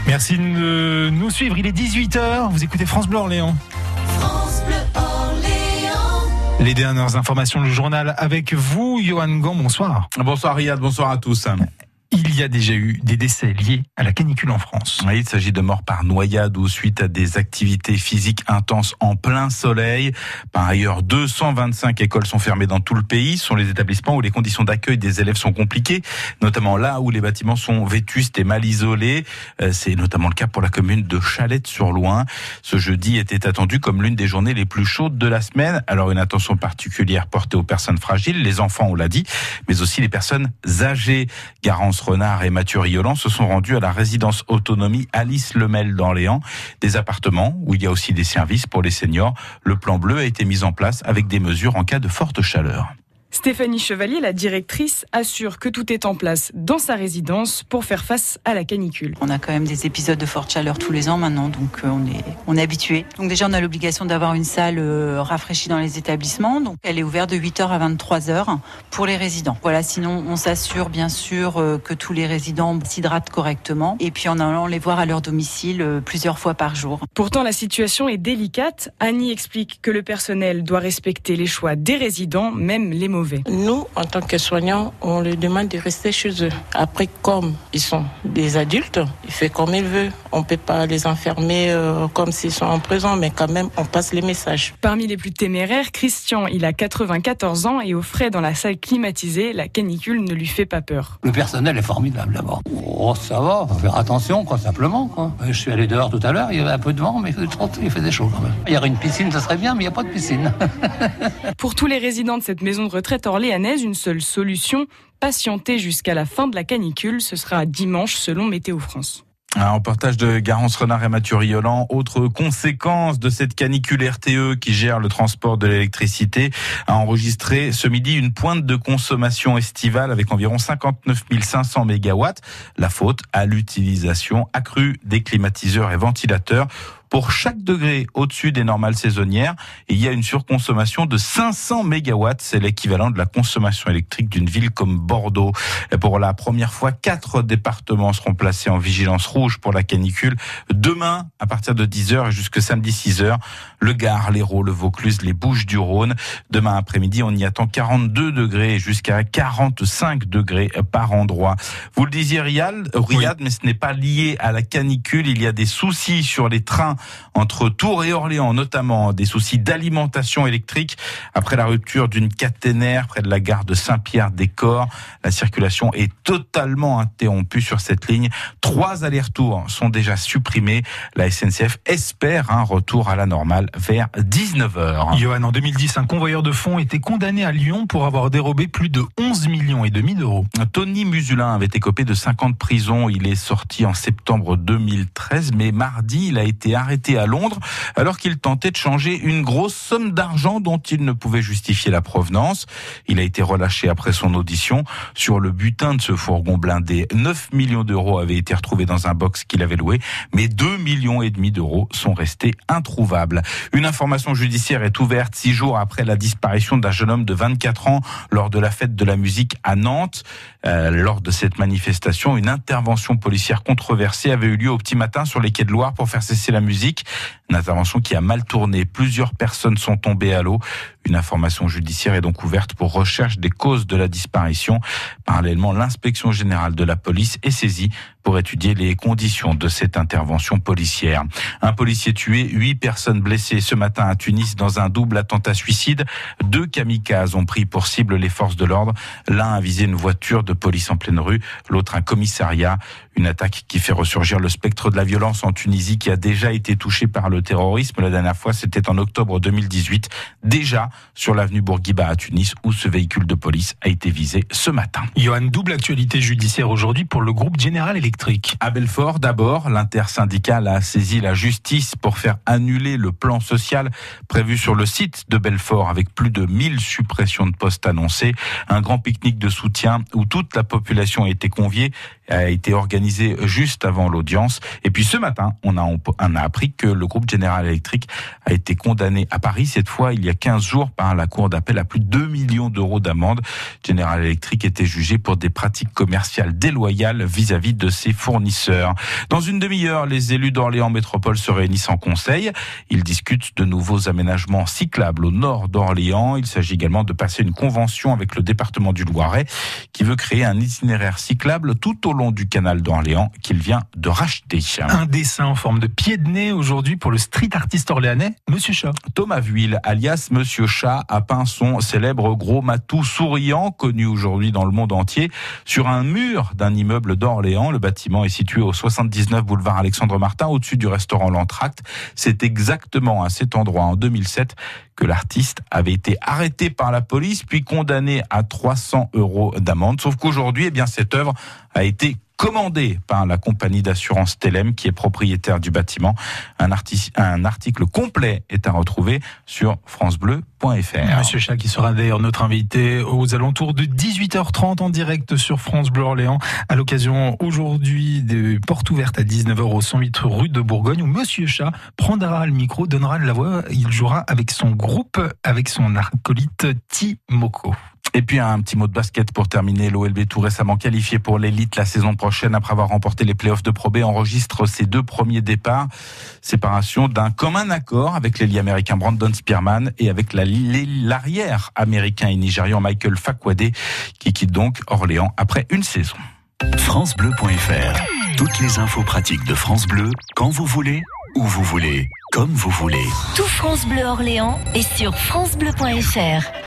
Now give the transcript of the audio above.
Merci de nous suivre. Il est 18h. Vous écoutez France Bleu Orléans. France Bleu Orléans. Les dernières informations du journal avec vous, Johan Gant. Bonsoir. Bonsoir Riyad, bonsoir à tous. Il y a déjà eu des décès liés à la canicule en France. Oui, il s'agit de morts par noyade ou suite à des activités physiques intenses en plein soleil. Par ailleurs, 225 écoles sont fermées dans tout le pays. Ce sont les établissements où les conditions d'accueil des élèves sont compliquées, notamment là où les bâtiments sont vétustes et mal isolés. C'est notamment le cas pour la commune de Chalette-sur-Loing. Ce jeudi était attendu comme l'une des journées les plus chaudes de la semaine. Alors une attention particulière portée aux personnes fragiles, les enfants, on l'a dit, mais aussi les personnes âgées. Garance Renard et Mathieu Riolan se sont rendus à la résidence autonomie Alice Lemel d'Orléans, des appartements où il y a aussi des services pour les seniors. Le plan bleu a été mis en place avec des mesures en cas de forte chaleur. Stéphanie Chevalier, la directrice, assure que tout est en place dans sa résidence pour faire face à la canicule. On a quand même des épisodes de forte chaleur tous les ans maintenant, donc on est habitué. Donc déjà, on a l'obligation d'avoir une salle rafraîchie dans les établissements. Donc elle est ouverte de 8h à 23h pour les résidents. Voilà, sinon on s'assure bien sûr que tous les résidents s'hydratent correctement et puis en allant les voir à leur domicile plusieurs fois par jour. Pourtant, la situation est délicate. Annie explique que le personnel doit respecter les choix des résidents, même les mauvais. Nous, en tant que soignants, on leur demande de rester chez eux. Après, comme ils sont des adultes, ils font comme ils veulent. On ne peut pas les enfermer comme s'ils sont en prison, mais quand même, on passe les messages. Parmi les plus téméraires, Christian, il a 94 ans et au frais dans la salle climatisée, la canicule ne lui fait pas peur. Le personnel est formidable d'abord. Oh, ça va, faut faire attention, simplement, quoi. Je suis allé dehors tout à l'heure, il y avait un peu de vent, mais il faisait chaud quand même. Il y aurait une piscine, ça serait bien, mais il n'y a pas de piscine. Pour tous les résidents de cette maison de retraite orléanaise, une seule solution, patienter jusqu'à la fin de la canicule. Ce sera dimanche selon Météo France. Un reportage de Garance Renard et Mathieu Riolan. Autre conséquence de cette canicule, RTE qui gère le transport de l'électricité a enregistré ce midi une pointe de consommation estivale avec environ 59 500 mégawatts. La faute à l'utilisation accrue des climatiseurs et ventilateurs. Pour chaque degré au-dessus des normales saisonnières, il y a une surconsommation de 500 mégawatts. C'est l'équivalent de la consommation électrique d'une ville comme Bordeaux. Et pour la première fois, 4 départements seront placés en vigilance rouge pour la canicule. Demain, à partir de 10h et jusque samedi 6h, le Gard, l'Hérault, le Vaucluse, les Bouches-du-Rhône. Demain après-midi, on y attend 42 degrés jusqu'à 45 degrés par endroit. Vous le disiez, Riyad, oui. Mais ce n'est pas lié à la canicule. Il y a des soucis sur les trains entre Tours et Orléans, notamment des soucis d'alimentation électrique. Après la rupture d'une caténaire près de la gare de Saint-Pierre-des-Corps, la circulation est totalement interrompue sur cette ligne. 3 allers-retours sont déjà supprimés. La SNCF espère un retour à la normale vers 19h. Johan, en 2010, un convoyeur de fonds était condamné à Lyon pour avoir dérobé plus de 11,5 millions d'euros. Tony Musulin avait écopé de 5 ans de prison. Il est sorti en septembre 2013, mais mardi, il a été arrêté à Londres alors qu'il tentait de changer une grosse somme d'argent dont il ne pouvait justifier la provenance. Il a été relâché après son audition. Sur le butin de ce fourgon blindé, 9 millions d'euros avaient été retrouvés dans un box qu'il avait loué, mais 2,5 millions d'euros sont restés introuvables. Une information judiciaire est ouverte 6 jours après la disparition d'un jeune homme de 24 ans lors de la fête de la musique à Nantes. Lors de cette manifestation, une intervention policière controversée avait eu lieu au petit matin sur les quais de Loire pour faire cesser la musique. Une intervention qui a mal tourné. Plusieurs personnes sont tombées à l'eau. Une information judiciaire est donc ouverte pour recherche des causes de la disparition. Parallèlement, l'inspection générale de la police est saisie pour étudier les conditions de cette intervention policière. Un policier tué, 8 personnes blessées ce matin à Tunis dans un double attentat suicide. 2 kamikazes ont pris pour cible les forces de l'ordre. L'un a visé une voiture de police en pleine rue, l'autre un commissariat. Une attaque qui fait ressurgir le spectre de la violence en Tunisie qui a déjà été touché par le terrorisme. La dernière fois, c'était en octobre 2018, déjà sur l'avenue Bourguiba à Tunis, où ce véhicule de police a été visé ce matin. Johan, double actualité judiciaire aujourd'hui pour le groupe General Electric. À Belfort, d'abord, l'intersyndicale a saisi la justice pour faire annuler le plan social prévu sur le site de Belfort avec plus de 1000 suppressions de postes annoncées. Un grand pique-nique de soutien où toute la population a été conviée a été organisée juste avant l'audience. Et puis ce matin, on a appris que le groupe General Electric a été condamné à Paris, cette fois il y a 15 jours, par la cour d'appel à plus de 2 millions d'euros d'amende. General Electric était jugé pour des pratiques commerciales déloyales vis-à-vis de ses fournisseurs. Dans une demi-heure, les élus d'Orléans Métropole se réunissent en conseil. Ils discutent de nouveaux aménagements cyclables au nord d'Orléans. Il s'agit également de passer une convention avec le département du Loiret qui veut créer un itinéraire cyclable tout au long du canal d'Orléans qu'il vient de racheter. Un dessin en forme de pied de nez aujourd'hui pour le street artiste orléanais, Monsieur Chat. Thomas Vuil, alias Monsieur Chat, a peint son célèbre gros matou souriant, connu aujourd'hui dans le monde entier, sur un mur d'un immeuble d'Orléans. Le bâtiment est situé au 79 boulevard Alexandre Martin, au-dessus du restaurant L'Entracte. C'est exactement à cet endroit, en 2007, que l'artiste avait été arrêté par la police, puis condamné à 300 € d'amende. Sauf qu'aujourd'hui, cette œuvre a été commandé par la compagnie d'assurance Telem qui est propriétaire du bâtiment. Un article complet est à retrouver sur francebleu.fr. Monsieur Chat qui sera d'ailleurs notre invité aux alentours de 18h30 en direct sur France Bleu Orléans à l'occasion aujourd'hui de porte ouverte à 19h au 108 rue de Bourgogne où Monsieur Chat prendra le micro, donnera la voix. Il jouera avec son groupe, avec son acolyte Timoko. Et puis un petit mot de basket pour terminer. L'OLB, tout récemment qualifié pour l'élite la saison prochaine après avoir remporté les playoffs de Pro B, enregistre ses 2 premiers départs. Séparation d'un commun accord avec l'ailier américain Brandon Spearman et avec l'arrière américain et nigérian Michael Fakwade qui quitte donc Orléans après une saison. FranceBleu.fr. Toutes les infos pratiques de France Bleu, quand vous voulez, où vous voulez, comme vous voulez. Tout France Bleu Orléans est sur francebleu.fr.